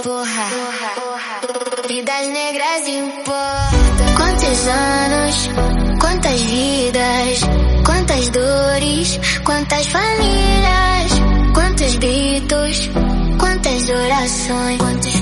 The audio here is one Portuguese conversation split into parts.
porra. Vidas negras importam. Quantos anos, quantas vidas, quantas dores, quantas famílias, quantos gritos, quantas orações,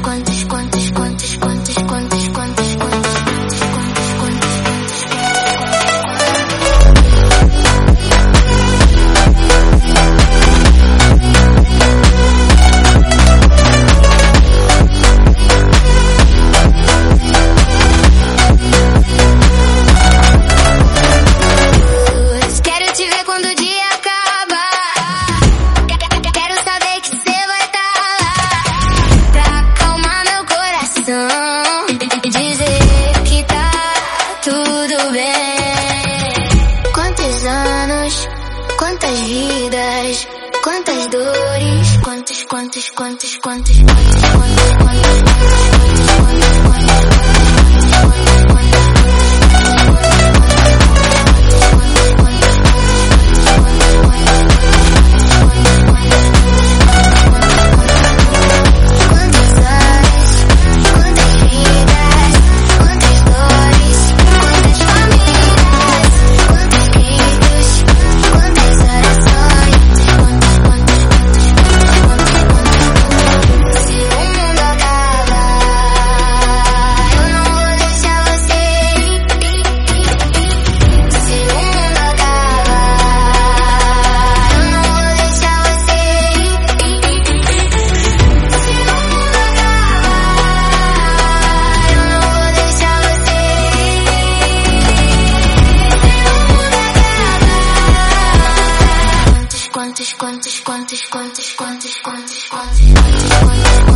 dizer que tá tudo bem. Quantos anos, quantas vidas, quantas dores, quantos quantos